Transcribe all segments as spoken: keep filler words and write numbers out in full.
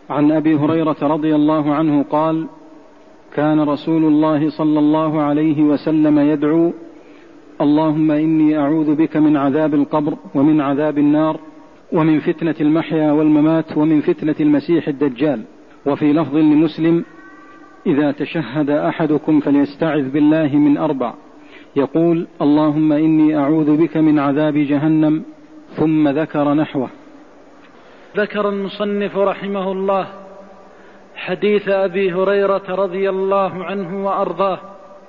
عن أبي هريرة رضي الله عنه قال: كان رسول الله صلى الله عليه وسلم يدعو: اللهم إني أعوذ بك من عذاب القبر ومن عذاب النار ومن فتنة المحيا والممات ومن فتنة المسيح الدجال. وفي لفظ لمسلم: إذا تشهد أحدكم فليستعذ بالله من أربع، يقول: اللهم إني أعوذ بك من عذاب جهنم، ثم ذكر نحوه. ذكر المصنف رحمه الله حديث أبي هريرة رضي الله عنه وأرضاه،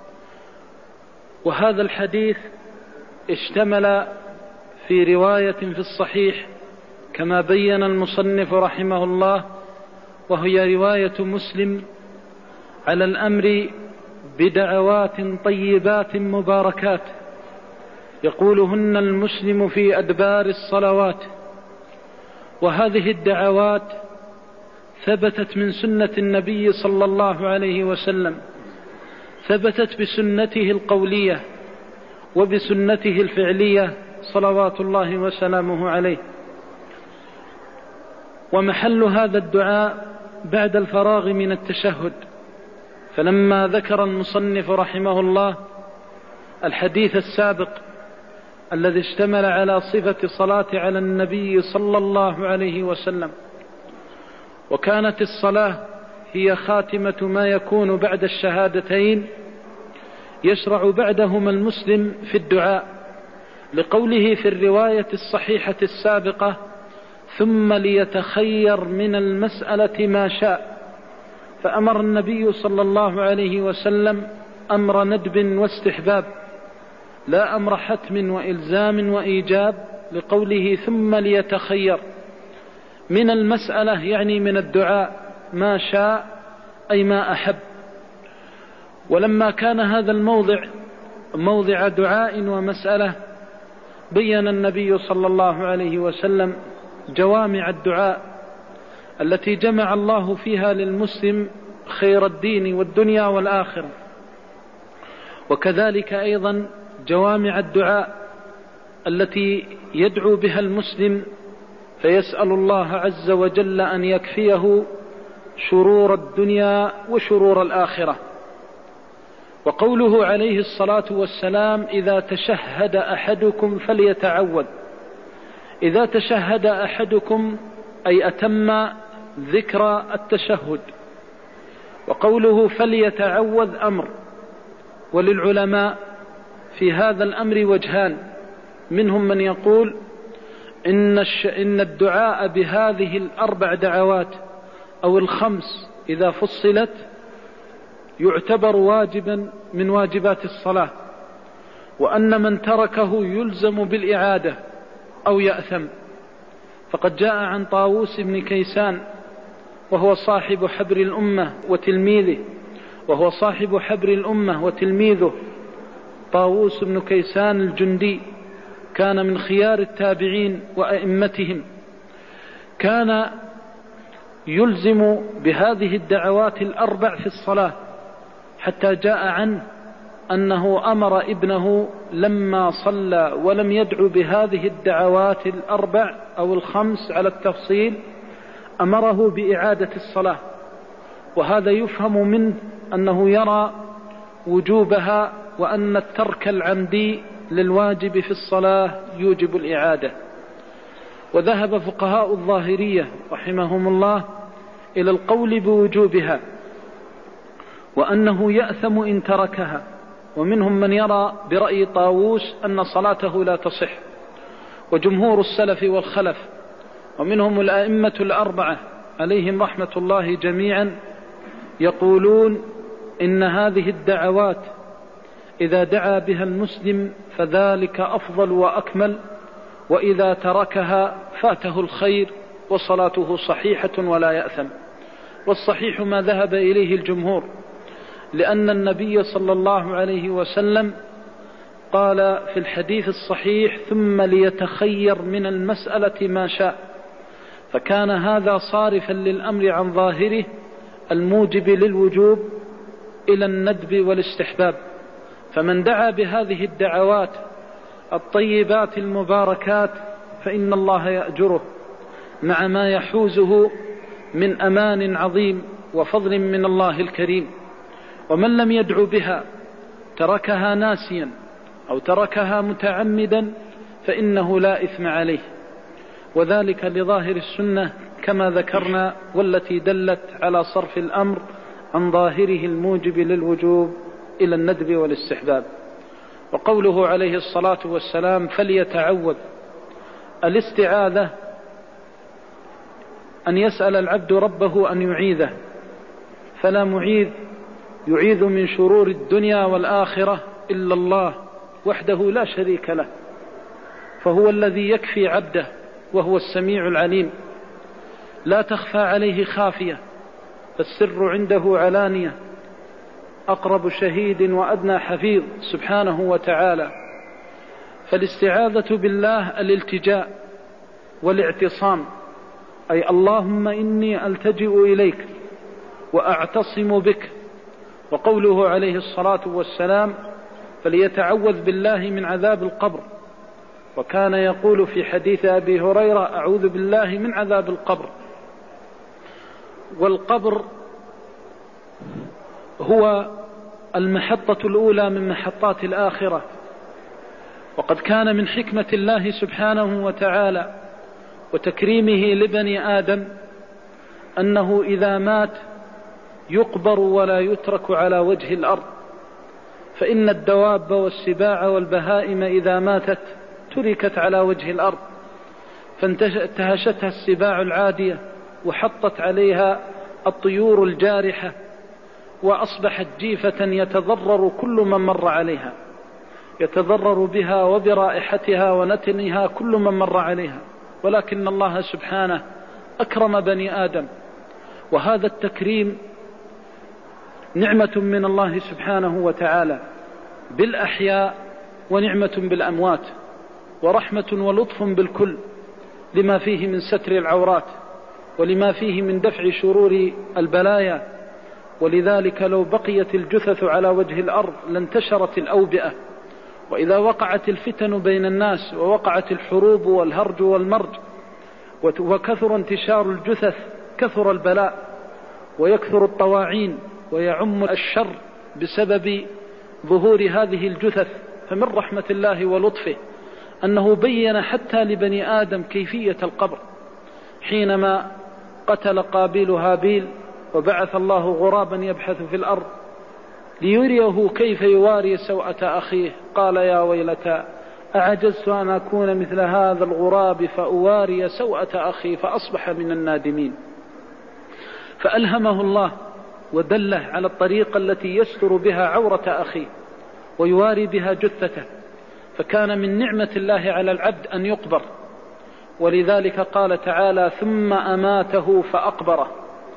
وهذا الحديث اشتمل في رواية في الصحيح كما بين المصنف رحمه الله، وهي رواية مسلم، على الأمر بدعوات طيبات مباركات يقولهن المسلم في أدبار الصلوات. وهذه الدعوات ثبتت من سنة النبي صلى الله عليه وسلم، ثبتت بسنته القولية وبسنته الفعلية صلوات الله وسلامه عليه. ومحل هذا الدعاء بعد الفراغ من التشهد، فلما ذكر المصنف رحمه الله الحديث السابق الذي اشتمل على صفة الصلاة على النبي صلى الله عليه وسلم، وكانت الصلاة هي خاتمة ما يكون بعد الشهادتين، يشرع بعدهما المسلم في الدعاء، لقوله في الرواية الصحيحة السابقة: ثم ليتخير من المسألة ما شاء. فأمر النبي صلى الله عليه وسلم أمر ندب واستحباب، لا أمر حتم وإلزام وإيجاب، لقوله ثم ليتخير من المسألة، يعني من الدعاء، ما شاء أي ما أحب. ولما كان هذا الموضع موضع دعاء ومسألة، بين النبي صلى الله عليه وسلم جوامع الدعاء التي جمع الله فيها للمسلم خير الدين والدنيا والآخرة، وكذلك أيضا جوامع الدعاء التي يدعو بها المسلم فيسأل الله عز وجل أن يكفيه شرور الدنيا وشرور الآخرة. وقوله عليه الصلاة والسلام: إذا تشهد أحدكم فليتعوذ. إذا تشهد أحدكم أي أتم ذكر التشهد. وقوله فليتعوذ أمر، وللعلماء في هذا الأمر وجهان، منهم من يقول إن, الش... إن الدعاء بهذه الأربع دعوات أو الخمس إذا فصلت يعتبر واجبا من واجبات الصلاة، وأن من تركه يلزم بالإعادة أو يأثم. فقد جاء عن طاووس بن كيسان، وهو صاحب حبر الأمة وتلميذه وهو صاحب حبر الأمة وتلميذه طاووس بن كيسان الجندي، كان من خيار التابعين وأئمتهم، كان يلزم بهذه الدعوات الأربع في الصلاة، حتى جاء عنه أنه أمر ابنه لما صلى ولم يدعو بهذه الدعوات الأربع أو الخمس على التفصيل، أمره بإعادة الصلاة. وهذا يفهم منه أنه يرى وجوبها، وأن الترك العمدي للواجب في الصلاة يوجب الإعادة. وذهب فقهاء الظاهرية رحمهم الله إلى القول بوجوبها، وأنه يأثم إن تركها، ومنهم من يرى برأي طاووس أن صلاته لا تصح. وجمهور السلف والخلف ومنهم الأئمة الأربعة عليهم رحمة الله جميعا يقولون إن هذه الدعوات إذا دعا بها المسلم فذلك أفضل وأكمل، وإذا تركها فاته الخير وصلاته صحيحة ولا يأثم. والصحيح ما ذهب إليه الجمهور، لأن النبي صلى الله عليه وسلم قال في الحديث الصحيح: ثم ليتخير من المسألة ما شاء، فكان هذا صارفا للأمر عن ظاهره الموجب للوجوب إلى الندب والاستحباب. فمن دعا بهذه الدعوات الطيبات المباركات فإن الله يأجره، مع ما يحوزه من أمان عظيم وفضل من الله الكريم. ومن لم يدعو بها تركها ناسيا أو تركها متعمدا فإنه لا إثم عليه، وذلك لظاهر السنة كما ذكرنا، والتي دلت على صرف الأمر عن ظاهره الموجب للوجوب إلى الندب والاستحباب. وقوله عليه الصلاة والسلام فليتعوذ، الاستعاذة أن يسأل العبد ربه أن يعيذه، فلا معيذ يعيذ من شرور الدنيا والآخرة إلا الله وحده لا شريك له، فهو الذي يكفي عبده وهو السميع العليم، لا تخفى عليه خافية، فالسر عنده علانية، أقرب شهيد وأدنى حفيظ سبحانه وتعالى. فالاستعاذة بالله الالتجاء والاعتصام، أي اللهم إني ألتجئ إليك وأعتصم بك. وقوله عليه الصلاة والسلام فليتعوذ بالله من عذاب القبر، وكان يقول في حديث أبي هريرة أعوذ بالله من عذاب القبر. والقبر هو المحطة الأولى من محطات الآخرة، وقد كان من حكمة الله سبحانه وتعالى وتكريمه لبني آدم أنه إذا مات يقبر ولا يترك على وجه الأرض، فإن الدواب والسباع والبهائم إذا ماتت تركت على وجه الأرض، فانتهشتها السباع العادية وحطت عليها الطيور الجارحة، وأصبحت جيفة يتضرر كل من مر عليها، يتضرر بها وبرائحتها ونتنها كل من مر عليها. ولكن الله سبحانه أكرم بني آدم، وهذا التكريم نعمة من الله سبحانه وتعالى بالأحياء ونعمة بالأموات، ورحمة ولطف بالكل، لما فيه من ستر العورات ولما فيه من دفع شرور البلايا. ولذلك لو بقيت الجثث على وجه الأرض لانتشرت الأوبئة، وإذا وقعت الفتن بين الناس ووقعت الحروب والهرج والمرج وكثر انتشار الجثث كثر البلاء ويكثر الطواعين ويعم الشر بسبب ظهور هذه الجثث. فمن رحمة الله ولطفه أنه بين حتى لبني آدم كيفية القبر، حينما قتل قابيل هابيل وبعث الله غرابا يبحث في الأرض ليريه كيف يواري سوءة أخيه، قال يا ويلتى أعجزت أن أكون مثل هذا الغراب فأواري سوءة أخي فأصبح من النادمين. فألهمه الله ودله على الطريقة التي يستر بها عورة أخيه ويواري بها جثته، فكان من نعمة الله على العبد أن يقبر. ولذلك قال تعالى ثم أماته فأقبره.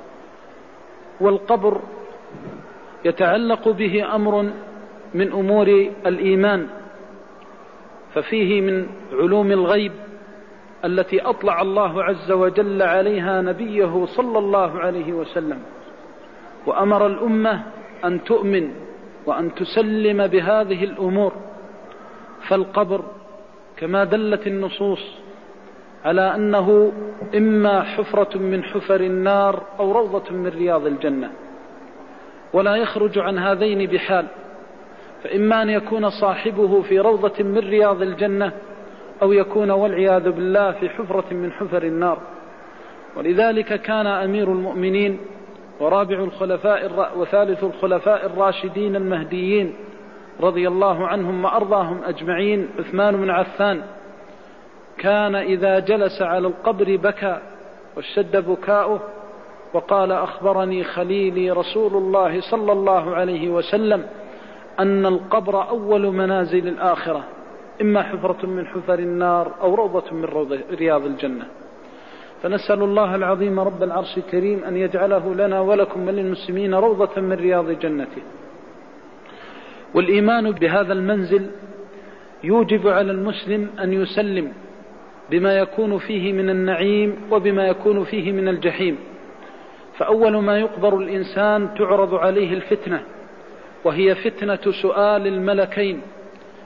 والقبر يتعلق به أمر من أمور الإيمان، ففيه من علوم الغيب التي أطلع الله عز وجل عليها نبيه صلى الله عليه وسلم، وأمر الأمة أن تؤمن وأن تسلم بهذه الأمور. فالقبر كما دلت النصوص على أنه إما حفرة من حفر النار أو روضة من رياض الجنة، ولا يخرج عن هذين بحال، فإما أن يكون صاحبه في روضة من رياض الجنة أو يكون والعياذ بالله في حفرة من حفر النار. ولذلك كان أمير المؤمنين ورابع الخلفاء وثالث الخلفاء الراشدين المهديين رضي الله عنهم وأرضاهم أجمعين عثمان بن عفان، كان إذا جلس على القبر بكى واشتد بكاؤه وقال أخبرني خليلي رسول الله صلى الله عليه وسلم أن القبر أول منازل الآخرة، إما حفرة من حفر النار أو روضة من رياض الجنة. فنسأل الله العظيم رب العرش الكريم أن يجعله لنا ولكم وللمسلمين روضة من رياض جنته. والإيمان بهذا المنزل يوجب على المسلم أن يسلم بما يكون فيه من النعيم وبما يكون فيه من الجحيم. فأول ما يقبر الإنسان تعرض عليه الفتنة، وهي فتنة سؤال الملكين،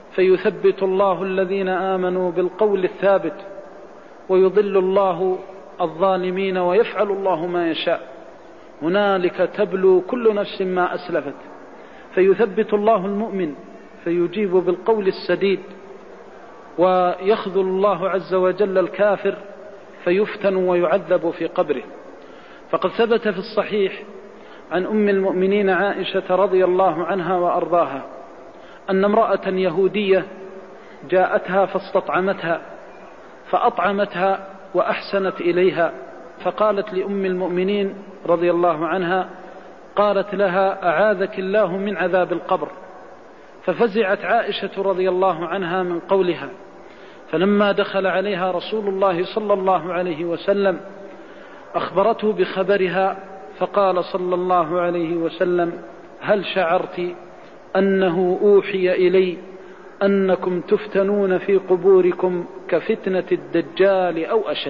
فيثبت الله الذين آمنوا بالقول الثابت ويضل الله الظالمين ويفعل الله ما يشاء. هنالك تبلو كل نفس ما أسلفت، فيثبت الله المؤمن فيجيب بالقول السديد، ويخذل الله عز وجل الكافر فيفتن ويعذب في قبره. فقد ثبت في الصحيح عن أم المؤمنين عائشة رضي الله عنها وأرضاها أن امرأة يهودية جاءتها فاستطعمتها فأطعمتها وأحسنت إليها، فقالت لأم المؤمنين رضي الله عنها، قالت لها: أعاذك الله من عذاب القبر. ففزعت عائشة رضي الله عنها من قولها، فلما دخل عليها رسول الله صلى الله عليه وسلم أخبرته بخبرها، فقال صلى الله عليه وسلم: هل شعرت أنه أوحي إلي أنكم تفتنون في قبوركم كفتنة الدجال أو أشد؟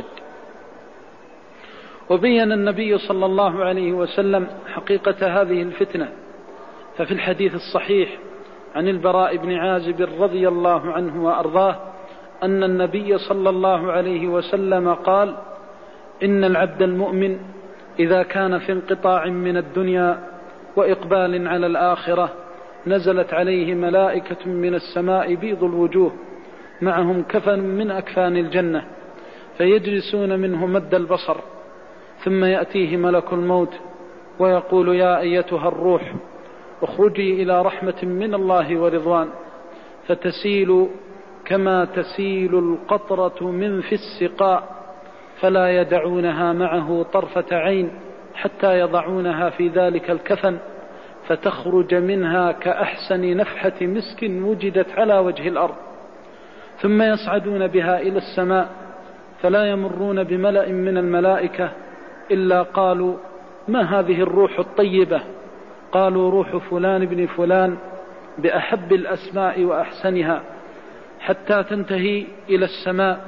وبين النبي صلى الله عليه وسلم حقيقة هذه الفتنة، ففي الحديث الصحيح عن البراء بن عازب رضي الله عنه وأرضاه أن النبي صلى الله عليه وسلم قال: إن العبد المؤمن إذا كان في انقطاع من الدنيا وإقبال على الآخرة نزلت عليه ملائكة من السماء بيض الوجوه معهم كفن من أكفان الجنة، فيجلسون منه مد البصر، ثم يأتيه ملك الموت ويقول: يا أيتها الروح اخرجي إلى رحمة من الله ورضوان، فتسيل كما تسيل القطرة من في السقاء، فلا يدعونها معه طرفة عين حتى يضعونها في ذلك الكفن، فتخرج منها كأحسن نفحة مسك وجدت على وجه الأرض، ثم يصعدون بها إلى السماء، فلا يمرون بملأ من الملائكة إلا قالوا: ما هذه الروح الطيبة؟ قالوا: روح فلان بن فلان بأحب الأسماء وأحسنها، حتى تنتهي إلى السماء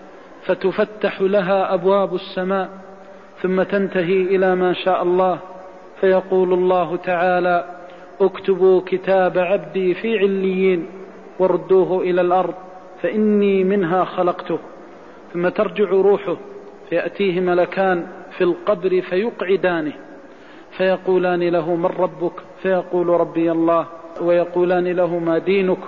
فتفتح لها أبواب السماء، ثم تنتهي إلى ما شاء الله، فيقول الله تعالى: اكتبوا كتاب عبدي في عليين وردوه إلى الأرض فإني منها خلقته. ثم ترجع روحه فيأتيه ملكان في القبر فيقعدانه، فيقولان له: من ربك؟ فيقول: ربي الله. ويقولان له: ما دينك؟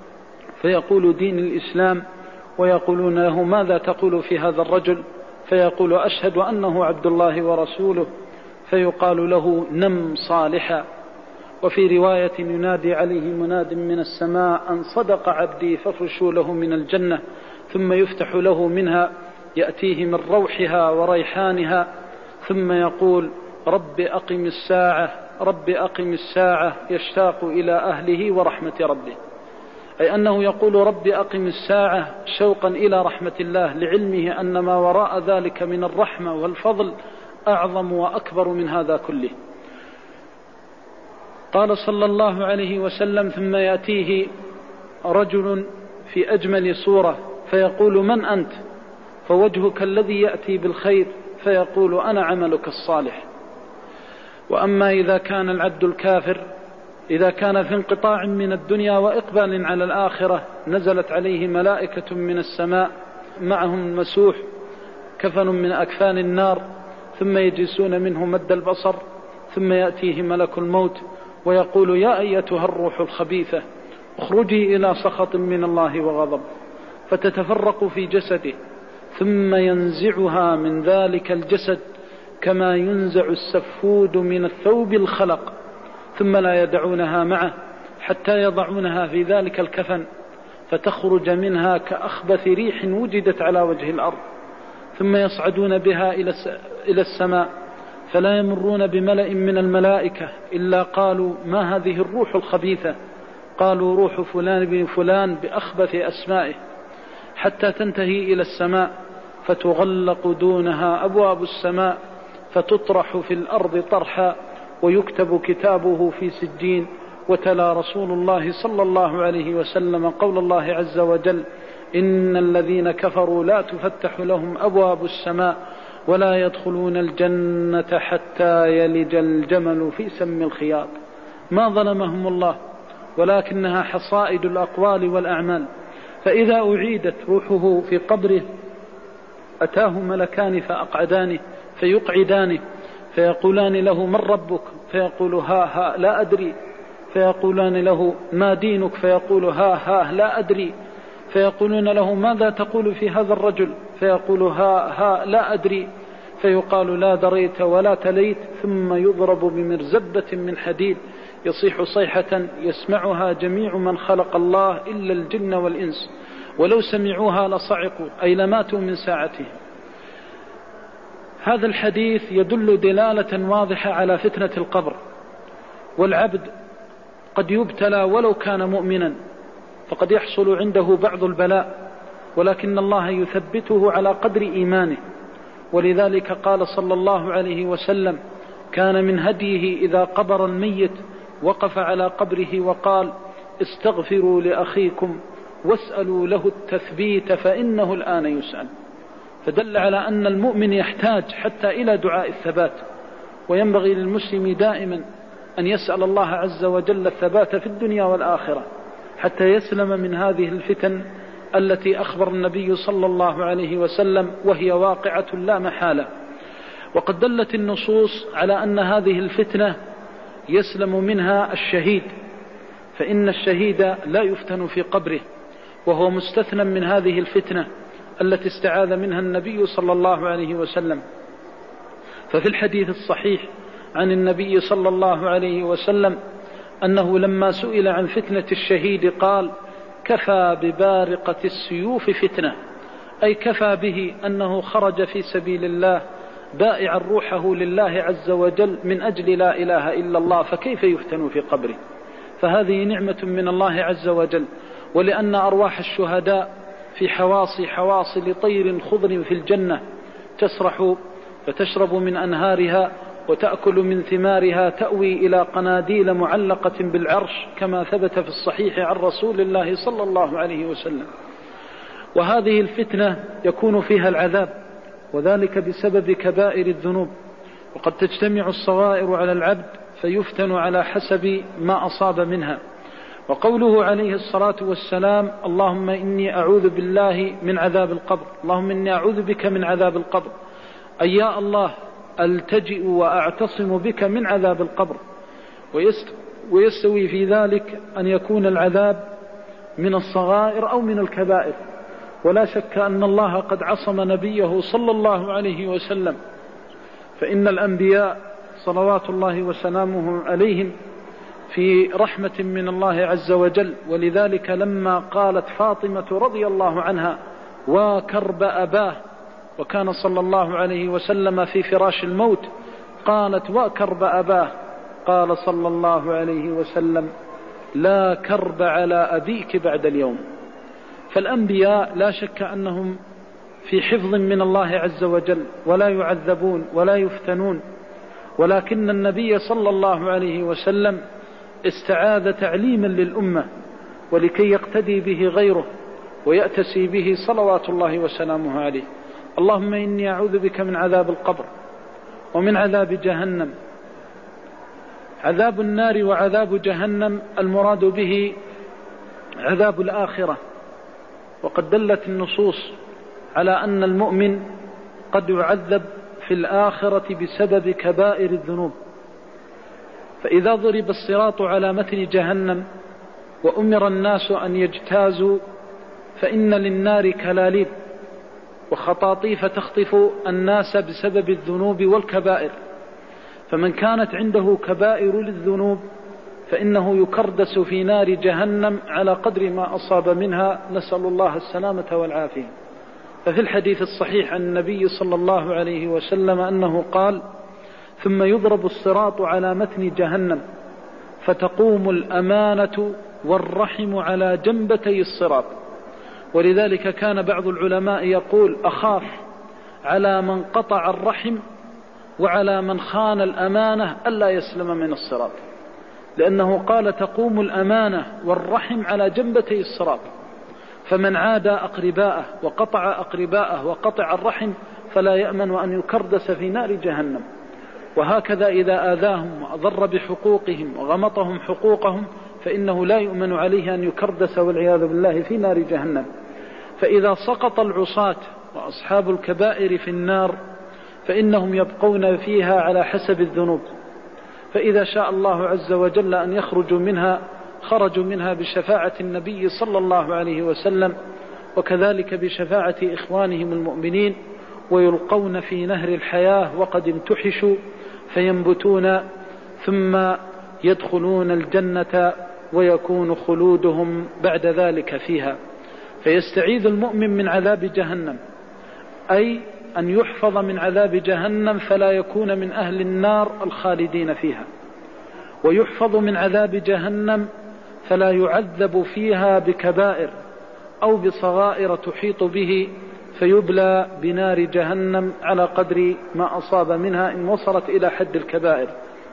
فيقول: دين الإسلام. ويقولون له: ماذا تقول في هذا الرجل؟ فيقول: أشهد أنه عبد الله ورسوله. فيقال له: نم صالحا. وفي رواية: ينادي عليه مناد من السماء أن صدق عبدي فافرشوا له من الجنة، ثم يفتح له منها، يأتيه من روحها وريحانها، ثم يقول: رب أقم الساعة، رب أقم الساعة، يشتاق إلى أهله ورحمة ربه، أي أنه يقول: رب أقم الساعة شوقا إلى رحمة الله، لعلمه أن ما وراء ذلك من الرحمة والفضل أعظم وأكبر من هذا كله. قال صلى الله عليه وسلم: ثم يأتيه رجل في أجمل صورة فيقول: من أنت؟ فوجهك الذي يأتي بالخير، فيقول: أنا عملك الصالح. وأما إذا كان العبد الكافر إذا كان في انقطاع من الدنيا وإقبال على الآخرة نزلت عليه ملائكة من السماء معهم مسوح كفن من أكفان النار، ثم يجلسون منه مد البصر، ثم يأتيه ملك الموت ويقول: يا أيتها الروح الخبيثة اخرجي إلى سخط من الله وغضب، فتتفرق في جسده، ثم ينزعها من ذلك الجسد كما ينزع السفود من الثوب الخلق، ثم لا يدعونها معه حتى يضعونها في ذلك الكفن، فتخرج منها كأخبث ريح وجدت على وجه الأرض، ثم يصعدون بها إلى السماء، فلا يمرون بملأ من الملائكة إلا قالوا: ما هذه الروح الخبيثة؟ قالوا: روح فلان بن فلان بأخبث أسمائه، حتى تنتهي إلى السماء، فتغلق دونها أبواب السماء، فتطرح في الأرض طرحا، ويكتب كتابه في سجين. وتلا رسول الله صلى الله عليه وسلم قول الله عز وجل: إن الذين كفروا لا تفتح لهم أبواب السماء ولا يدخلون الجنة حتى يلج الجمل في سم الخياط. ما ظلمهم الله، ولكنها حصائد الأقوال والأعمال. فإذا أعيدت روحه في قبره أتاه ملكان فأقعدانه فيقعدانه فيقولان له من ربك فيقول ها ها لا أدري، فيقولان له ما دينك فيقول ها ها لا أدري، فيقولون له ماذا تقول في هذا الرجل فيقول ها ها لا أدري، فيقال لا دريت ولا تليت، ثم يضرب بمرزبة من حديد يصيح صيحة يسمعها جميع من خلق الله إلا الجن والإنس، ولو سمعوها لصعقوا أي لماتوا من ساعتهم. هذا الحديث يدل دلالة واضحة على فتنة القبر، والعبد قد يبتلى ولو كان مؤمنا، فقد يحصل عنده بعض البلاء، ولكن الله يثبته على قدر إيمانه. ولذلك قال صلى الله عليه وسلم: كان من هديه إذا قبر الميت وقف على قبره وقال: استغفروا لأخيكم واسألوا له التثبيت فإنه الآن يسأل. فدل على أن المؤمن يحتاج حتى إلى دعاء الثبات، وينبغي للمسلم دائما أن يسأل الله عز وجل الثبات في الدنيا والآخرة حتى يسلم من هذه الفتن التي أخبر النبي صلى الله عليه وسلم وهي واقعة لا محالة. وقد دلت النصوص على أن هذه الفتنة يسلم منها الشهيد، فإن الشهيد لا يفتن في قبره، وهو مستثنى من هذه الفتنة التي استعاذ منها النبي صلى الله عليه وسلم. ففي الحديث الصحيح عن النبي صلى الله عليه وسلم أنه لما سئل عن فتنة الشهيد قال: كفى ببارقة السيوف فتنة، أي كفى به أنه خرج في سبيل الله بائعا روحه لله عز وجل من أجل لا إله إلا الله، فكيف يفتن في قبره؟ فهذه نعمة من الله عز وجل. ولأن أرواح الشهداء في حواصي حواصل طير خضر في الجنة تسرح فتشرب من أنهارها وتأكل من ثمارها، تأوي إلى قناديل معلقة بالعرش كما ثبت في الصحيح عن رسول الله صلى الله عليه وسلم. وهذه الفتنة يكون فيها العذاب، وذلك بسبب كبائر الذنوب، وقد تجتمع الصغائر على العبد فيفتن على حسب ما أصاب منها. وقوله عليه الصلاة والسلام: اللهم إني أعوذ بالله من عذاب القبر، اللهم إني أعوذ بك من عذاب القبر، أي يا الله ألتجئ وأعتصم بك من عذاب القبر. ويستوي في ذلك أن يكون العذاب من الصغائر أو من الكبائر، ولا شك أن الله قد عصم نبيه صلى الله عليه وسلم، فإن الأنبياء صلوات الله وسلامه عليهم في رحمة من الله عز وجل. ولذلك لما قالت فاطمة رضي الله عنها: وكرب أباه، وكان صلى الله عليه وسلم في فراش الموت، قالت: وكرب أباه، قال صلى الله عليه وسلم: لا كرب على أبيك بعد اليوم. فالأنبياء لا شك أنهم في حفظ من الله عز وجل، ولا يعذبون ولا يفتنون، ولكن النبي صلى الله عليه وسلم استعاذ تعليما للأمة ولكي يقتدي به غيره ويأتسي به صلوات الله وسلامه عليه. اللهم إني أعوذ بك من عذاب القبر ومن عذاب جهنم. عذاب النار وعذاب جهنم المراد به عذاب الآخرة، وقد دلت النصوص على أن المؤمن قد يعذب في الآخرة بسبب كبائر الذنوب. فإذا ضرب الصراط على متن جهنم وأمر الناس أن يجتازوا، فإن للنار كلاليب وخطاطيف تخطف الناس بسبب الذنوب والكبائر، فمن كانت عنده كبائر للذنوب فإنه يكردس في نار جهنم على قدر ما أصاب منها، نسأل الله السلامة والعافية. ففي الحديث الصحيح عن النبي صلى الله عليه وسلم أنه قال: ثم يضرب الصراط على متن جهنم فتقوم الأمانة والرحم على جنبتي الصراط. ولذلك كان بعض العلماء يقول: أخاف على من قطع الرحم وعلى من خان الأمانة ألا يسلم من الصراط، لأنه قال: تقوم الأمانة والرحم على جنبتي الصراط، فمن عاد أقرباءه وقطع أقرباءه وقطع الرحم فلا يأمن أن يكردس في نار جهنم. وهكذا إذا آذاهم وأضر بحقوقهم وغمطهم حقوقهم فإنه لا يؤمن عليه أن يكردس والعياذ بالله في نار جهنم. فإذا سقط العصاة وأصحاب الكبائر في النار، فإنهم يبقون فيها على حسب الذنوب، فإذا شاء الله عز وجل أن يخرجوا منها خرجوا منها بشفاعة النبي صلى الله عليه وسلم، وكذلك بشفاعة إخوانهم المؤمنين، ويلقون في نهر الحياة وقد امتحشوا فينبتون ثم يدخلون الجنة ويكون خلودهم بعد ذلك فيها. فيستعيذ المؤمن من عذاب جهنم، أي أن يحفظ من عذاب جهنم فلا يكون من أهل النار الخالدين فيها، ويحفظ من عذاب جهنم فلا يعذب فيها بكبائر أو بصغائر تحيط به فيبلى بنار جهنم على قدر ما أصاب منها إن وصلت إلى حد الكبائر.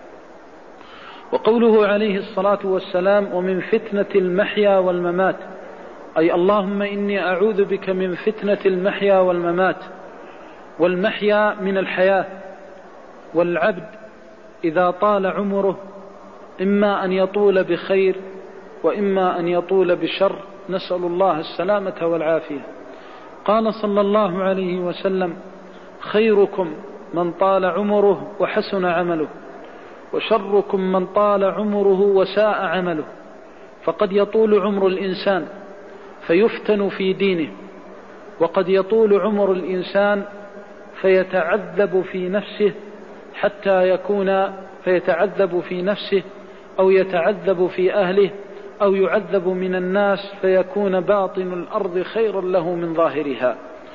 وقوله عليه الصلاة والسلام: ومن فتنة المحيا والممات، أي اللهم إني أعوذ بك من فتنة المحيا والممات. والمحيا من الحياة، والعبد إذا طال عمره إما أن يطول بخير وإما أن يطول بشر، نسأل الله السلامة والعافية. قال صلى الله عليه وسلم: خيركم من طال عمره وحسن عمله، وشركم من طال عمره وساء عمله. فقد يطول عمر الإنسان فيفتن في دينه، وقد يطول عمر الإنسان فيتعذب في نفسه حتى يكون فيتعذب في نفسه أو يتعذب في أهله أو يعذب من الناس فيكون باطن الأرض خيرا له من ظاهرها.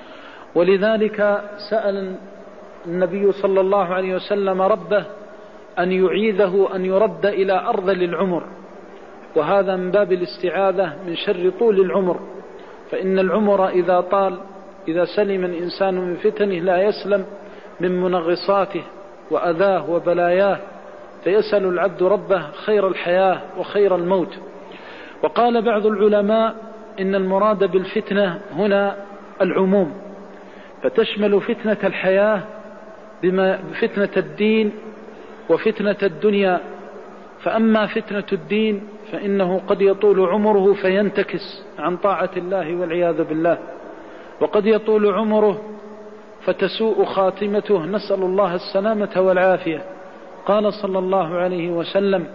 ولذلك سأل النبي صلى الله عليه وسلم ربه أن يعيذه أن يرد إلى أرذل العمر، وهذا من باب الاستعاذة من شر طول العمر، فإن العمر إذا طال إذا سلم الإنسان من فتنه لا يسلم من منغصاته وأذاه وبلاياه، فيسأل العبد ربه خير الحياة وخير الموت. وقال بعض العلماء إن المراد بالفتنة هنا العموم، فتشمل فتنة الحياة بما فتنة الدين وفتنة الدنيا. فأما فتنة الدين فإنه قد يطول عمره فينتكس عن طاعة الله والعياذ بالله، وقد يطول عمره فتسوء خاتمته، نسأل الله السلامة والعافية. قال صلى الله عليه وسلم: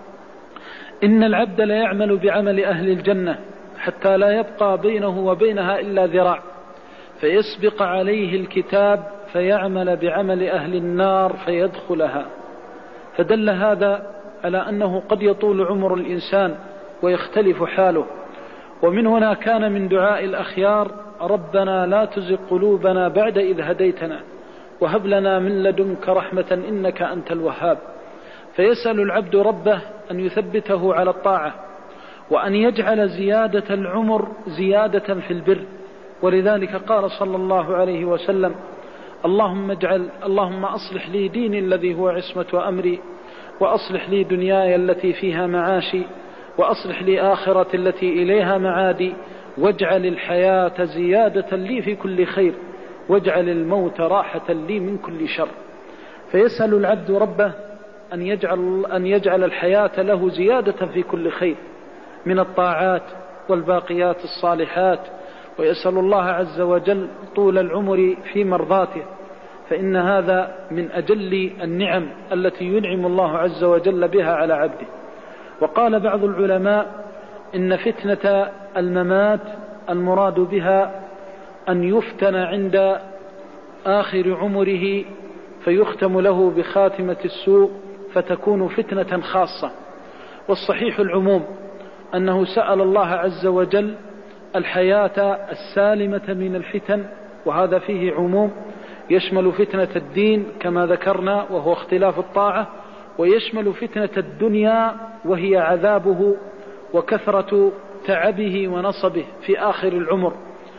إن العبد لا يعمل بعمل أهل الجنة حتى لا يبقى بينه وبينها إلا ذراع، فيسبق عليه الكتاب فيعمل بعمل أهل النار فيدخلها. فدل هذا على أنه قد يطول عمر الإنسان ويختلف حاله. ومن هنا كان من دعاء الأخيار: ربنا لا تزغ قلوبنا بعد إذ هديتنا وهب لنا من لدنك رحمة إنك أنت الوهاب. فيسأل العبد ربه أن يثبته على الطاعة، وأن يجعل زيادة العمر زيادة في البر. ولذلك قال صلى الله عليه وسلم: اللهم اجعل اللهم أصلح لي ديني الذي هو عصمة أمري، وأصلح لي دنياي التي فيها معاشي، وأصلح لي آخرة التي إليها معادي، واجعل الحياة زيادة لي في كل خير، واجعل الموت راحة لي من كل شر. فيسأل العبد ربه أن يجعل, أن يجعل الحياة له زيادة في كل خير من الطاعات والباقيات الصالحات، ويسأل الله عز وجل طول العمر في مرضاته، فإن هذا من أجل النعم التي ينعم الله عز وجل بها على عبده. وقال بعض العلماء إن فتنة الممات المراد بها أن يفتن عند آخر عمره فيختم له بخاتمة السوء فتكون فتنة خاصة. والصحيح العموم، أنه سأل الله عز وجل الحياة السالمة من الفتن، وهذا فيه عموم يشمل فتنة الدين كما ذكرنا وهو اختلاف الطاعة، ويشمل فتنة الدنيا وهي عذابه وكثرة تعبه ونصبه في آخر العمر.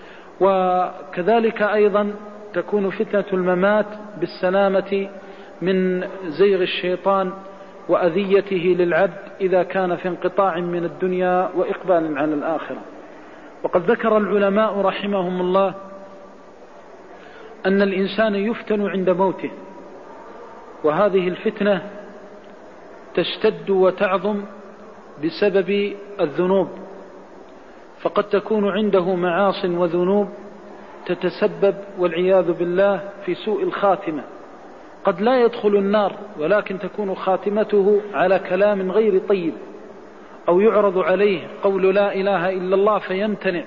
وكذلك أيضا تكون فتنة الممات بالسلامة من زيغ الشيطان وأذيته للعبد إذا كان في انقطاع من الدنيا وإقبال على الآخرة. وقد ذكر العلماء رحمهم الله أن الإنسان يفتن عند موته، وهذه الفتنة تشتد وتعظم بسبب الذنوب، فقد تكون عنده معاص وذنوب تتسبب والعياذ بالله في سوء الخاتمة. قد لا يدخل النار ولكن تكون خاتمته على كلام غير طيب، أو يعرض عليه قول لا إله إلا الله فيمتنع.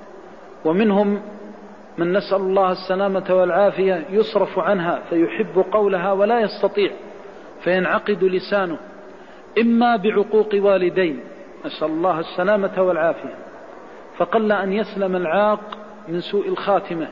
ومنهم من نسأل الله السلامة والعافية يصرف عنها فيحب قولها ولا يستطيع فينعقد لسانه، إما بعقوق والدين، نسأل الله السلامة والعافية، فقل أن يسلم العاق من سوء الخاتمة.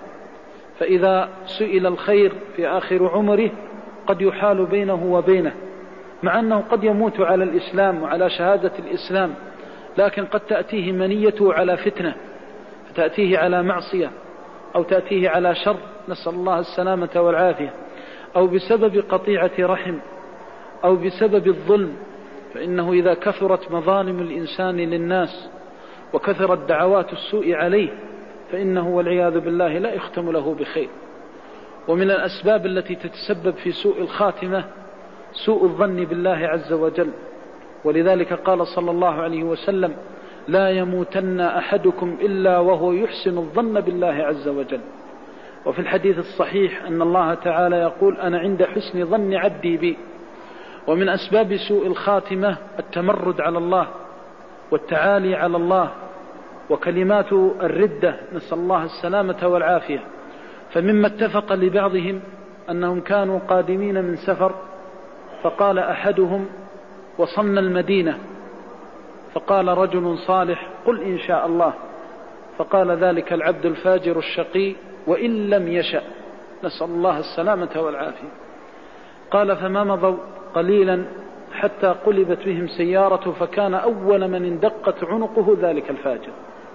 فإذا سئل الخير في آخر عمره قد يحال بينه وبينه، مع أنه قد يموت على الإسلام وعلى شهادة الإسلام، لكن قد تأتيه منيته على فتنة، تأتيه على معصية، أو تأتيه على شر، نسأل الله السلامة والعافية، أو بسبب قطيعة رحم، أو بسبب الظلم. فإنه إذا كثرت مظالم الإنسان للناس وكثرت دعوات السوء عليه فإنه والعياذ بالله لا يختم له بخير. ومن الأسباب التي تتسبب في سوء الخاتمة سوء الظن بالله عز وجل، ولذلك قال صلى الله عليه وسلم: لا يموتن أحدكم إلا وهو يحسن الظن بالله عز وجل. وفي الحديث الصحيح أن الله تعالى يقول: أنا عند حسن ظن عبدي بي. ومن أسباب سوء الخاتمة التمرد على الله والتعالي على الله وكلمات الردة، نسأل الله السلامة والعافية. فمما اتفق لبعضهم أنهم كانوا قادمين من سفر، فقال أحدهم: وصلنا المدينة، فقال رجل صالح: قل إن شاء الله، فقال ذلك العبد الفاجر الشقي: وإن لم يشأ، نسأل الله السلامة والعافية. قال: فما مضوا قليلا حتى قلبت بهم سيارة، فكان أول من اندقت عنقه ذلك الفاجر.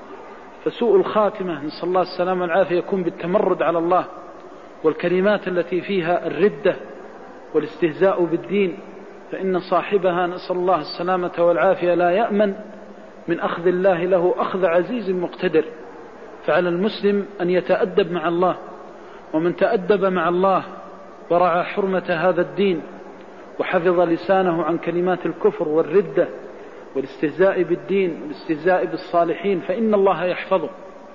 فسوء الخاتمة نسأل الله السلامة والعافية يكون بالتمرد على الله والكلمات التي فيها الردة والاستهزاء بالدين، فإن صاحبها نسأل الله السلامة والعافية لا يأمن من أخذ الله له أخذ عزيز مقتدر. فعلى المسلم أن يتأدب مع الله، ومن تأدب مع الله ورعى حرمة هذا الدين وحفظ لسانه عن كلمات الكفر والردة والاستهزاء بالدين والاستهزاء بالصالحين فإن الله يحفظه.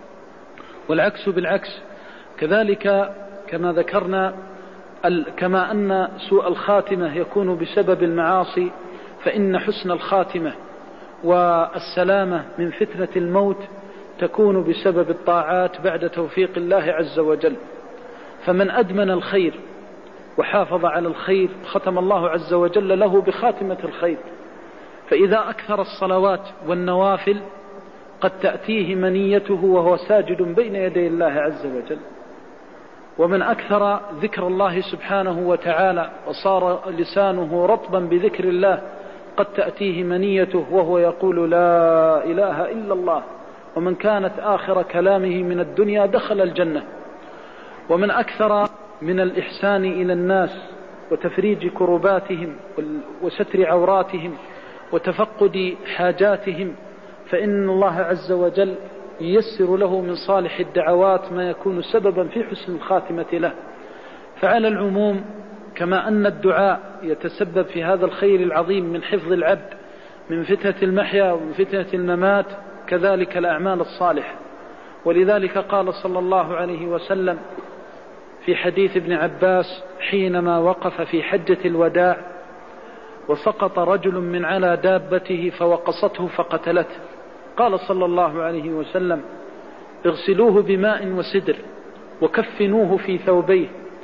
والعكس بالعكس كذلك، كما ذكرنا، كما أن سوء الخاتمة يكون بسبب المعاصي، فإن حسن الخاتمة والسلامة من فتنة الموت تكون بسبب الطاعات بعد توفيق الله عز وجل. فمن أدمن الخير وحافظ على الخير ختم الله عز وجل له بخاتمة الخير. فإذا أكثر الصلوات والنوافل قد تأتيه منيته وهو ساجد بين يدي الله عز وجل. ومن أكثر ذكر الله سبحانه وتعالى وصار لسانه رطبا بذكر الله قد تأتيه منيته وهو يقول: لا إله إلا الله. ومن كانت آخر كلامه من الدنيا دخل الجنة. ومن أكثر من الإحسان إلى الناس وتفريج كرباتهم وستر عوراتهم وتفقد حاجاتهم، فإن الله عز وجل ييسر له من صالح الدعوات ما يكون سببا في حسن الخاتمة له. فعلى العموم، كما أن الدعاء يتسبب في هذا الخير العظيم من حفظ العبد من فتنة المحيا ومن فتنة الممات، كذلك الأعمال الصالحة. ولذلك قال صلى الله عليه وسلم في حديث ابن عباس حينما وقف في حجة الوداع وسقط رجل من على دابته فوقصته فقتلته، قال صلى الله عليه وسلم: اغسلوه بماء وسدر وكفنوه في ثوبيه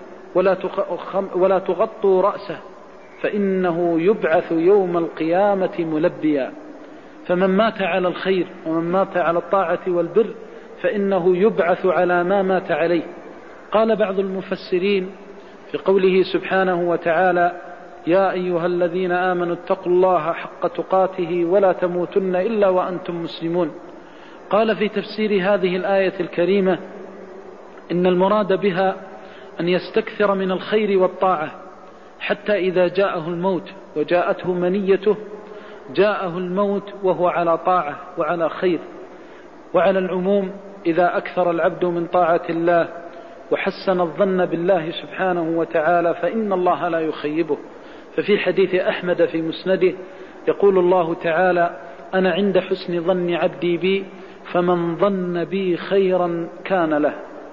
ولا تغطوا رأسه فإنه يبعث يوم القيامة ملبيا. فمن مات على الخير ومن مات على الطاعة والبر فإنه يبعث على ما مات عليه. قال بعض المفسرين في قوله سبحانه وتعالى: يا أيها الذين آمنوا اتقوا الله حق تقاته ولا تموتن إلا وأنتم مسلمون. قال في تفسير هذه الآية الكريمة: إن المراد بها أن يستكثر من الخير والطاعة حتى إذا جاءه الموت وجاءته منيته جاءه الموت وهو على طاعة وعلى خير. وعلى العموم، إذا أكثر العبد من طاعة الله وحسن الظن بالله سبحانه وتعالى فإن الله لا يخيبه. ففي حديث أحمد في مسنده يقول الله تعالى: أنا عند حسن ظن عبدي بي فمن ظن بي خيرا كان له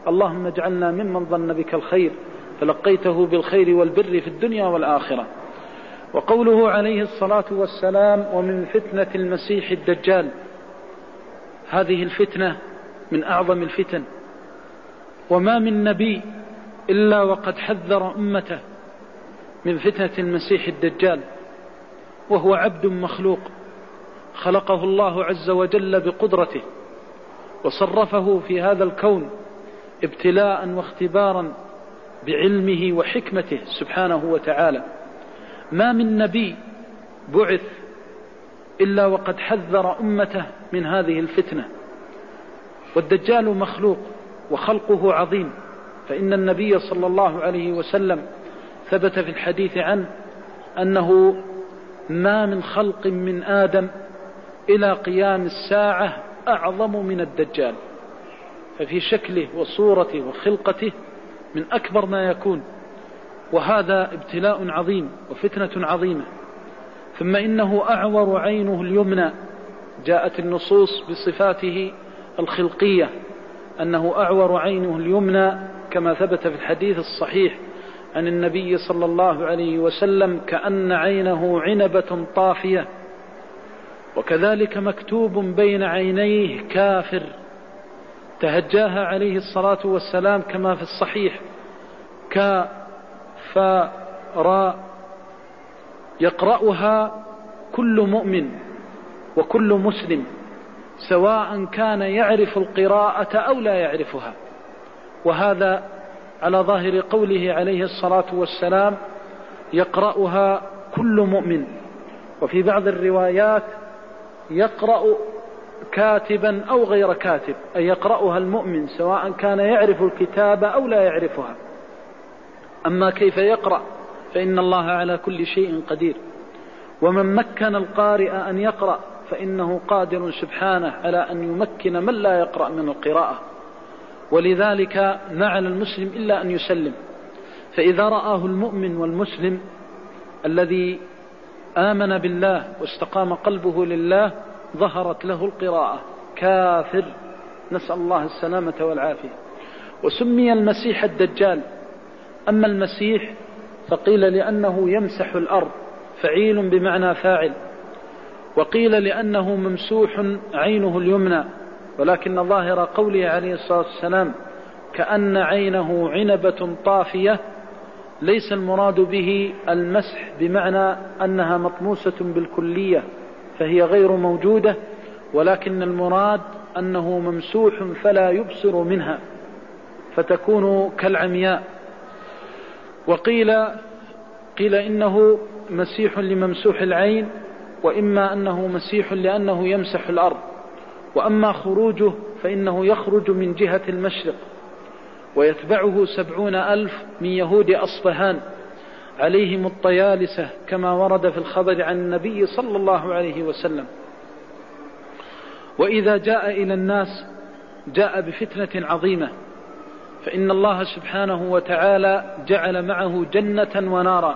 اللهم اجعلنا ممن ظن بك الخير فلقيته بالخير والبر في الدنيا والآخرة. وقوله عليه الصلاة والسلام ومن فتنة المسيح الدجال، هذه الفتنة من أعظم الفتن، وما من نبي إلا وقد حذر أمته من فتنة المسيح الدجال، وهو عبد مخلوق خلقه الله عز وجل بقدرته وصرفه في هذا الكون ابتلاء واختبارا بعلمه وحكمته سبحانه وتعالى. ما من نبي بعث إلا وقد حذر أمته من هذه الفتنة. والدجال مخلوق وخلقه عظيم، فإن النبي صلى الله عليه وسلم ثبت في الحديث عنه أنه ما من خلق من آدم إلى قيام الساعة أعظم من الدجال، ففي شكله وصورته وخلقته من أكبر ما يكون، وهذا ابتلاء عظيم وفتنة عظيمة. ثم إنه أعور عينه اليمنى، جاءت النصوص بصفاته الخلقية أنه أعور عينه اليمنى كما ثبت في الحديث الصحيح عن النبي صلى الله عليه وسلم كأن عينه عنبة طافية. وكذلك مكتوب بين عينيه كافر، تهجاها عليه الصلاة والسلام كما في الصحيح كافراء، يقرأها كل مؤمن وكل مسلم سواء كان يعرف القراءة أو لا يعرفها، وهذا على ظاهر قوله عليه الصلاة والسلام يقرأها كل مؤمن. وفي بعض الروايات يقرأ كاتبا أو غير كاتب، أي يقرأها المؤمن سواء كان يعرف الكتاب أو لا يعرفها. أما كيف يقرأ فإن الله على كل شيء قدير، ومن مكن القارئ أن يقرأ فإنه قادر سبحانه على أن يمكن من لا يقرأ من القراءة. ولذلك ما على المسلم إلا أن يسلم، فإذا رآه المؤمن والمسلم الذي آمن بالله واستقام قلبه لله ظهرت له القراءة كافر، نسأل الله السلامة والعافية. وسمي المسيح الدجال. أما المسيح فقيل لأنه يمسح الأرض، فعيل بمعنى فاعل، وقيل لأنه ممسوح عينه اليمنى، ولكن ظاهر قوله عليه الصلاة والسلام كأن عينه عنبة طافية ليس المراد به المسح بمعنى أنها مطموسة بالكلية فهي غير موجودة، ولكن المراد أنه ممسوح فلا يبصر منها فتكون كالعمياء. وقيل قيل إنه مسيح لممسوح العين، وإما أنه مسيح لأنه يمسح الأرض. وأما خروجه فإنه يخرج من جهة المشرق، ويتبعه سبعون ألف من يهود أصفهان عليهم الطيالسة كما ورد في الخبر عن النبي صلى الله عليه وسلم. وإذا جاء إلى الناس جاء بفتنة عظيمة، فإن الله سبحانه وتعالى جعل معه جنة ونارا،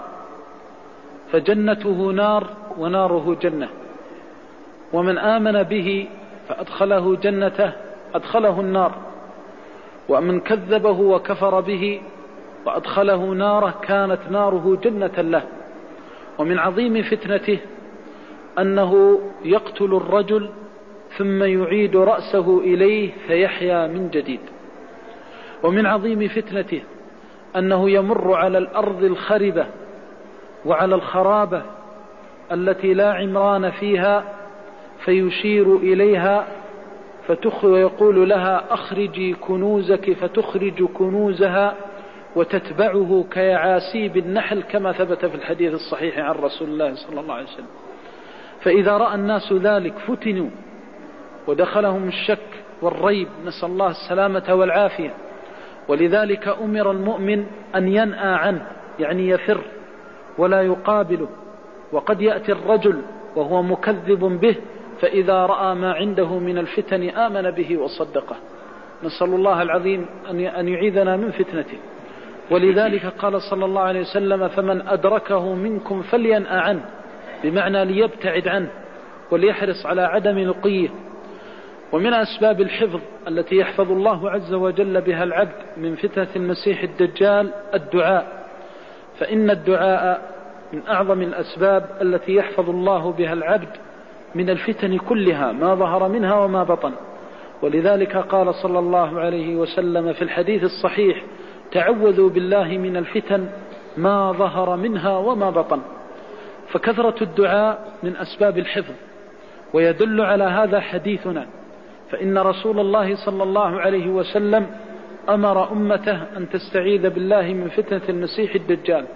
فجنته نار وناره جنة، ومن آمن به فأدخله جنته أدخله النار، ومن كذبه وكفر به وأدخله ناره كانت ناره جنة له. ومن عظيم فتنته أنه يقتل الرجل ثم يعيد رأسه إليه فيحيا من جديد. ومن عظيم فتنته أنه يمر على الأرض الخربة وعلى الخرابة التي لا عمران فيها فيشير إليها ويقول لها أخرجي كنوزك فتخرج كنوزها وتتبعه كيعاسيب النحل كما ثبت في الحديث الصحيح عن رسول الله صلى الله عليه وسلم. فإذا رأى الناس ذلك فتنوا ودخلهم الشك والريب، نسأل الله السلامة والعافية. ولذلك أمر المؤمن أن ينأى عنه، يعني يفر ولا يقابله. وقد يأتي الرجل وهو مكذب به، فإذا رأى ما عنده من الفتن آمن به وصدقه. نسأل الله العظيم أن يعيذنا من فتنته. ولذلك قال صلى الله عليه وسلم فمن أدركه منكم فلينأى عنه، بمعنى ليبتعد عنه وليحرص على عدم لقيه. ومن أسباب الحفظ التي يحفظ الله عز وجل بها العبد من فتنة المسيح الدجال الدعاء، فإن الدعاء من أعظم الأسباب التي يحفظ الله بها العبد من الفتن كلها ما ظهر منها وما بطن. ولذلك قال صلى الله عليه وسلم في الحديث الصحيح: تعوذوا بالله من الفتن ما ظهر منها وما بطن. فكثرة الدعاء من أسباب الحفظ، ويدل على هذا حديثنا، فإن رسول الله صلى الله عليه وسلم أمر أمته أن تستعيذ بالله من فتنة المسيح الدجال.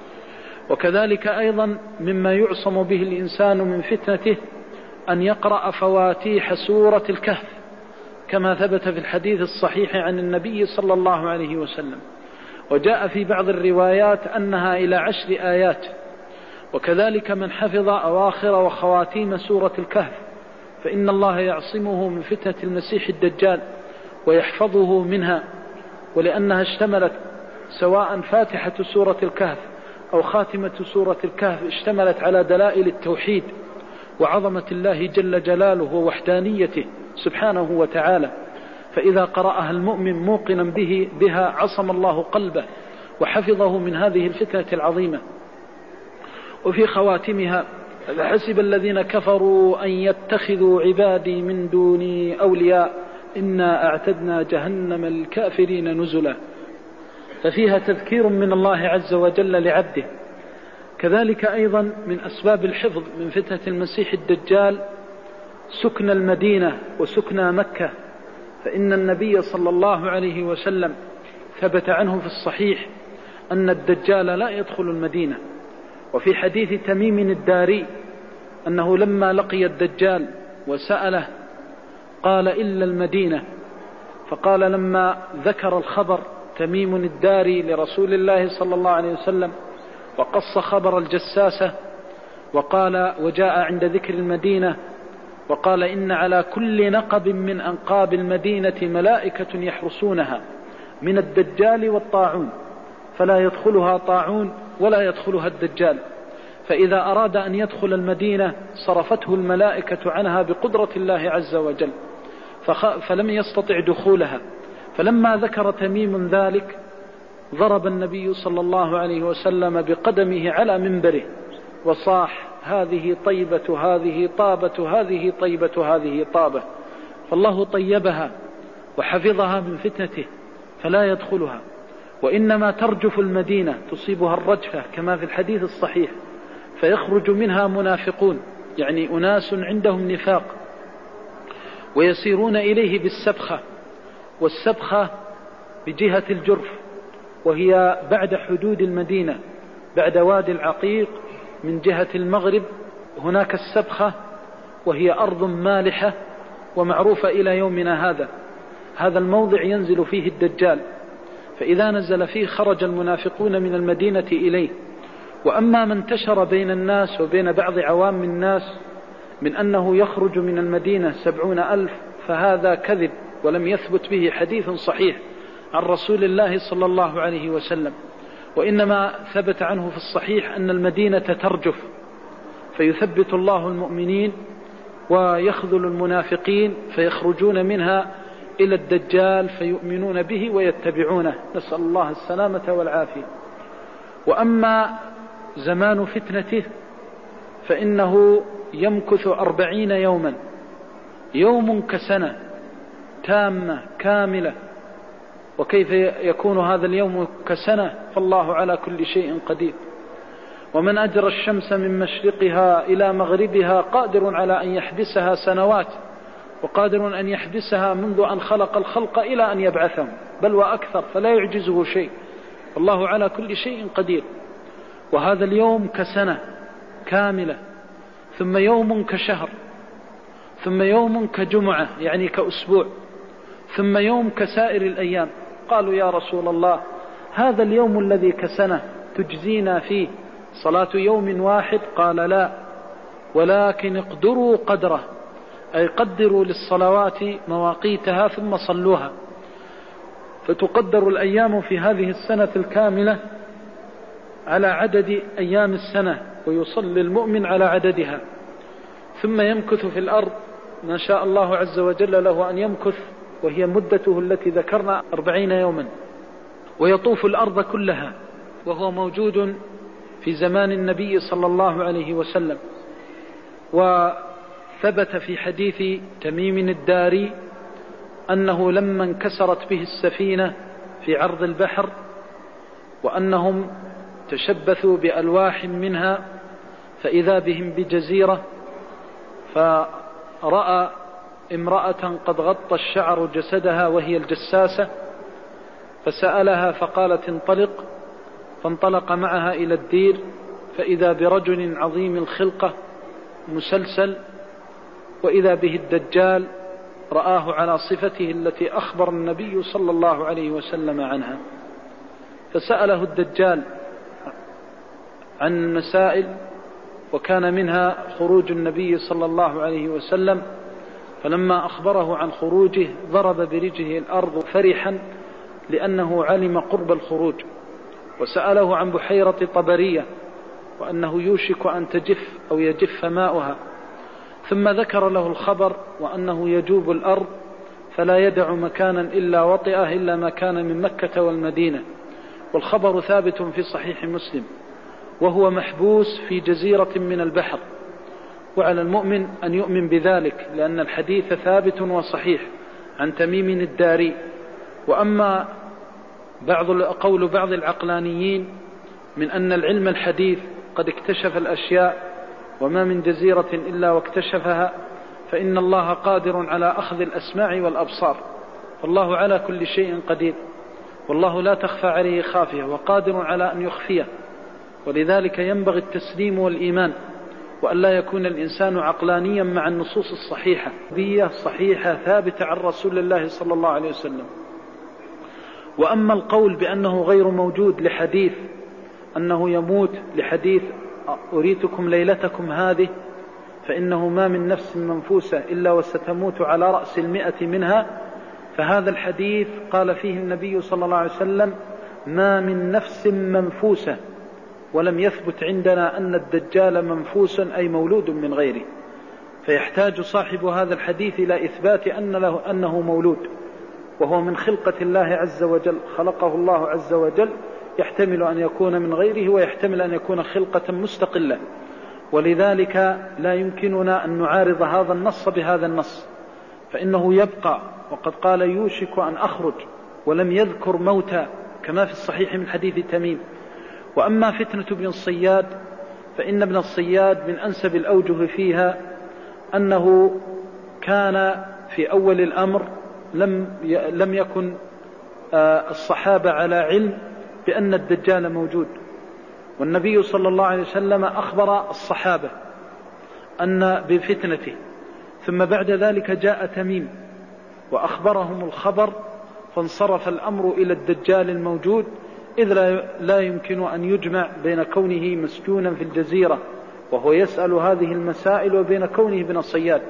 وكذلك أيضا مما يعصم به الإنسان من فتنته أن يقرأ فواتيح سورة الكهف، كما ثبت في الحديث الصحيح عن النبي صلى الله عليه وسلم، وجاء في بعض الروايات أنها إلى عشر آيات. وكذلك من حفظ أواخر وخواتيم سورة الكهف فإن الله يعصمه من فتنة المسيح الدجال ويحفظه منها، ولأنها اشتملت سواء فاتحة سورة الكهف أو خاتمة سورة الكهف اشتملت على دلائل التوحيد وعظمة الله جل جلاله ووحدانيته سبحانه وتعالى، فإذا قرأها المؤمن موقنا به بها عصم الله قلبه وحفظه من هذه الفتنة العظيمة. وفي خواتمها: فحسب الذين كفروا أن يتخذوا عبادي من دوني أولياء إنا أعتدنا جهنم الكافرين نزلا. ففيها تذكير من الله عز وجل لعبده. كذلك أيضا من أسباب الحفظ من فتنة المسيح الدجال سكن المدينة وسكن مكة، فإن النبي صلى الله عليه وسلم ثبت عنه في الصحيح أن الدجال لا يدخل المدينة. وفي حديث تميم الداري أنه لما لقي الدجال وسأله قال: إلا المدينة. فقال لما ذكر الخبر تميم الداري لرسول الله صلى الله عليه وسلم وقص خبر الجساسة وقال وجاء عند ذكر المدينة وقال: إن على كل نقب من أنقاب المدينة ملائكة يحرسونها من الدجال والطاعون، فلا يدخلها طاعون ولا يدخلها الدجال، فإذا أراد أن يدخل المدينة صرفته الملائكة عنها بقدرة الله عز وجل فلم يستطع دخولها. فلما ذكر تميم ذلك ضرب النبي صلى الله عليه وسلم بقدمه على منبره وصاح: هذه طيبة هذه طابة هذه طيبة هذه طابة. فالله طيبها وحفظها من فتنته فلا يدخلها، وإنما ترجف المدينة تصيبها الرجفة كما في الحديث الصحيح، فيخرج منها منافقون، يعني أناس عندهم نفاق، ويسيرون إليه بالسبخة، والسبخة بجهة الجرف، وهي بعد حدود المدينة بعد وادي العقيق من جهة المغرب. هناك السبخة وهي أرض مالحة ومعروفة إلى يومنا هذا. هذا الموضع ينزل فيه الدجال، فإذا نزل فيه خرج المنافقون من المدينة إليه. وأما من انتشر بين الناس وبين بعض عوام الناس من أنه يخرج من المدينة سبعون ألف فهذا كذب، ولم يثبت به حديث صحيح عن رسول الله صلى الله عليه وسلم، وإنما ثبت عنه في الصحيح أن المدينة ترجف، فيثبت الله المؤمنين ويخذل المنافقين فيخرجون منها إلى الدجال فيؤمنون به ويتبعونه، نسأل الله السلامة والعافية. وأما زمان فتنته فإنه يمكث أربعين يوما، يوم كسنة تامة كاملة. وكيف يكون هذا اليوم كسنة؟ فالله على كل شيء قدير. ومن أجرى الشمس من مشرقها إلى مغربها قادر على أن يحبسها سنوات، وقادر أن يحبسها منذ أن خلق الخلق إلى أن يبعثهم، بل وأكثر، فلا يعجزه شيء، والله على كل شيء قدير. وهذا اليوم كسنة كاملة، ثم يوم كشهر، ثم يوم كجمعة يعني كأسبوع، ثم يوم كسائر الأيام. قالوا: يا رسول الله، هذا اليوم الذي كسنة تجزينا فيه صلاة يوم واحد؟ قال: لا، ولكن اقدروا قدره، أي قدروا للصلوات مواقيتها ثم صلوها. فتقدر الأيام في هذه السنة الكاملة على عدد أيام السنة، ويصلي المؤمن على عددها، ثم يمكث في الأرض ما شاء الله عز وجل له أن يمكث، وهي مدته التي ذكرنا أربعين يوما، ويطوف الأرض كلها، وهو موجود في زمان النبي صلى الله عليه وسلم. وثبت في حديث تميم الداري أنه لما انكسرت به السفينة في عرض البحر وأنهم تشبثوا بألواح منها فإذا بهم بجزيرة، فرأى امرأة قد غطى الشعر جسدها وهي الجساسة، فسألها فقالت انطلق، فانطلق معها إلى الدير فإذا برجل عظيم الخلقة مسلسل، وإذا به الدجال رآه على صفته التي أخبر النبي صلى الله عليه وسلم عنها. فسأله الدجال عن المسائل، وكان منها خروج النبي صلى الله عليه وسلم، فلما أخبره عن خروجه ضرب برجله الأرض فرحا لأنه علم قرب الخروج. وسأله عن بحيرة طبرية وأنه يوشك أن تجف أو يجف ماؤها، ثم ذكر له الخبر وأنه يجوب الأرض فلا يدع مكانا إلا وطئه إلا ما كان من مكة والمدينة، والخبر ثابت في صحيح مسلم، وهو محبوس في جزيرة من البحر، وعلى المؤمن أن يؤمن بذلك لأن الحديث ثابت وصحيح عن تميم الداري. وأما بعض قول بعض العقلانيين من أن العلم الحديث قد اكتشف الأشياء وما من جزيرة إلا واكتشفها، فإن الله قادر على أخذ الأسماع والأبصار، فالله على كل شيء قدير، والله لا تخفى عليه خافية، وقادر على أن يخفيه، ولذلك ينبغي التسليم والإيمان، وأن لا يكون الإنسان عقلانيا مع النصوص الصحيحة بية صحيحة ثابتة عن رسول الله صلى الله عليه وسلم. وأما القول بأنه غير موجود لحديث أنه يموت، لحديث أريتكم ليلتكم هذه فإنه ما من نفس منفوسة إلا وستموت على رأس المئة منها، فهذا الحديث قال فيه النبي صلى الله عليه وسلم ما من نفس منفوسة، ولم يثبت عندنا أن الدجال منفوس أي مولود من غيره، فيحتاج صاحب هذا الحديث إلى إثبات أن له أنه مولود، وهو من خلقة الله عز وجل، خلقه الله عز وجل، يحتمل أن يكون من غيره ويحتمل أن يكون خلقة مستقلة، ولذلك لا يمكننا أن نعارض هذا النص بهذا النص، فإنه يبقى. وقد قال يوشك أن أخرج ولم يذكر موتى كما في الصحيح من حديث تميم. وأما فتنة ابن الصياد فإن ابن الصياد من أنسب الأوجه فيها أنه كان في أول الأمر لم لم يكن الصحابة على علم بأن الدجال موجود، والنبي صلى الله عليه وسلم أخبر الصحابة أن بفتنته، ثم بعد ذلك جاء تميم وأخبرهم الخبر، فانصرف الأمر إلى الدجال الموجود، إذ لا يمكن أن يجمع بين كونه مسجونا في الجزيرة وهو يسأل هذه المسائل وبين كونه ابن صياد.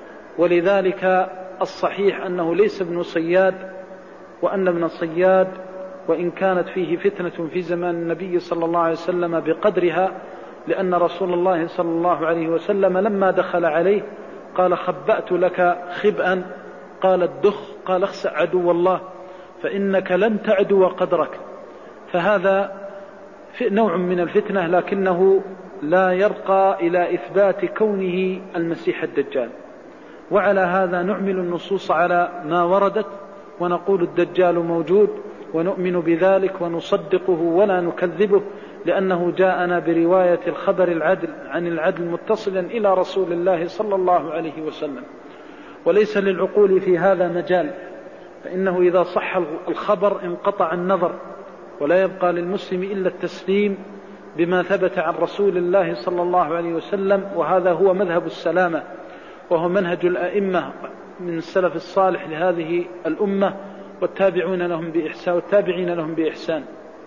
ولذلك الصحيح أنه ليس ابن صياد، وأن ابن صياد وإن كانت فيه فتنة في زمان النبي صلى الله عليه وسلم بقدرها، لأن رسول الله صلى الله عليه وسلم لما دخل عليه قال خبأت لك خبئا، قال الدخ، قال اخسأ عدو الله فإنك لن تعدو قدرك. فهذا نوع من الفتنة، لكنه لا يرقى إلى إثبات كونه المسيح الدجال. وعلى هذا نعمل النصوص على ما وردت ونقول الدجال موجود ونؤمن بذلك ونصدقه ولا نكذبه، لأنه جاءنا برواية الخبر العدل عن العدل متصلا إلى رسول الله صلى الله عليه وسلم، وليس للعقول في هذا مجال، فإنه إذا صح الخبر انقطع النظر، ولا يبقى للمسلم إلا التسليم بما ثبت عن رسول الله صلى الله عليه وسلم، وهذا هو مذهب السلامة، وهو منهج الأئمة من السلف الصالح لهذه الأمة والتابعون لهم بإحسان والتابعين لهم بإحسان.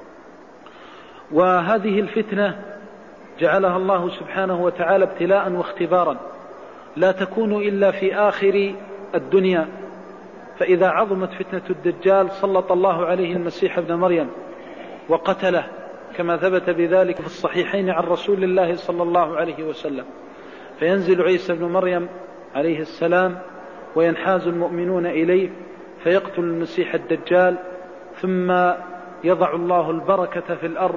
وهذه الفتنة جعلها الله سبحانه وتعالى ابتلاء واختبارا، لا تكون إلا في آخر الدنيا، فإذا عظمت فتنة الدجال سلط الله عليه المسيح ابن مريم وقتله، كما ثبت بذلك في الصحيحين عن رسول الله صلى الله عليه وسلم، فينزل عيسى ابن مريم عليه السلام وينحاز المؤمنون إليه فيقتل المسيح الدجال، ثم يضع الله البركة في الأرض،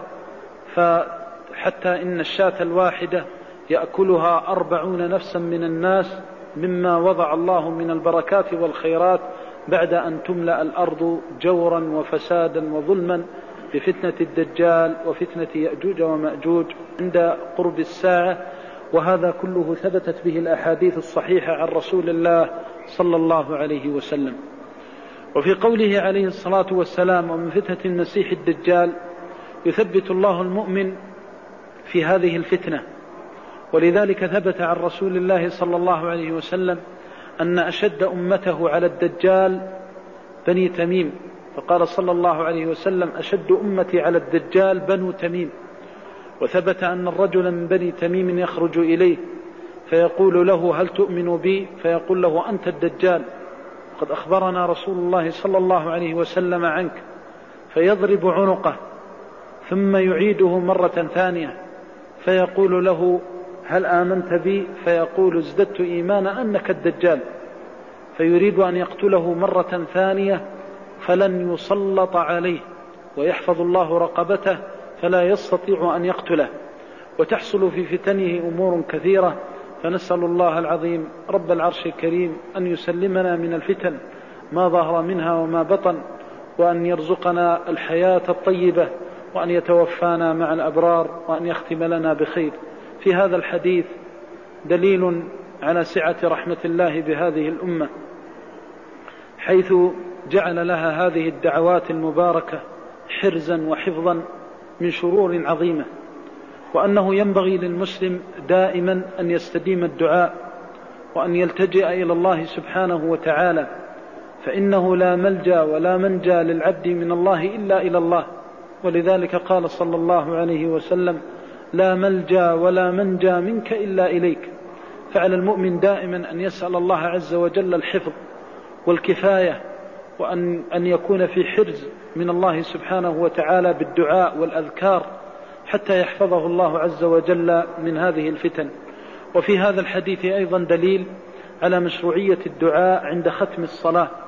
فحتى إن الشاة الواحدة يأكلها أربعون نفسا من الناس مما وضع الله من البركات والخيرات بعد أن تملأ الأرض جورا وفسادا وظلما بفتنة الدجال وفتنة يأجوج ومأجوج عند قرب الساعة. وهذا كله ثبتت به الأحاديث الصحيحة عن رسول الله صلى الله عليه وسلم. وفي قوله عليه الصلاة والسلام ومن فتنة المسيح الدجال يثبت الله المؤمن في هذه الفتنة، ولذلك ثبت عن رسول الله صلى الله عليه وسلم أن أشد أمته على الدجال بني تميم، فقال صلى الله عليه وسلم أشد أمتي على الدجال بنو تميم. وثبت أن الرجل من بني تميم يخرج إليه فيقول له هل تؤمن بي؟ فيقول له أنت الدجال، قد أخبرنا رسول الله صلى الله عليه وسلم عنك، فيضرب عنقه ثم يعيده مرة ثانية فيقول له هل آمنت بي؟ فيقول ازددت إيمانا أنك الدجال، فيريد أن يقتله مرة ثانية فلن يسلط عليه ويحفظ الله رقبته فلا يستطيع أن يقتله، وتحصل في فتنه أمور كثيرة، فنسأل الله العظيم رب العرش الكريم أن يسلمنا من الفتن ما ظهر منها وما بطن، وأن يرزقنا الحياة الطيبة، وأن يتوفانا مع الأبرار، وأن يختم لنا بخير. في هذا الحديث دليل على سعة رحمة الله بهذه الأمة، حيث جعل لها هذه الدعوات المباركة حرزا وحفظا من شرور عظيمة، وأنه ينبغي للمسلم دائما أن يستديم الدعاء وأن يلتجئ إلى الله سبحانه وتعالى، فإنه لا ملجأ ولا منجى للعبد من الله إلا إلى الله. ولذلك قال صلى الله عليه وسلم لا ملجأ ولا منجى منك إلا إليك. فعلى المؤمن دائما أن يسأل الله عز وجل الحفظ والكفاية، وأن أن يكون في حرز من الله سبحانه وتعالى بالدعاء والأذكار حتى يحفظه الله عز وجل من هذه الفتن. وفي هذا الحديث أيضا دليل على مشروعية الدعاء عند ختم الصلاة،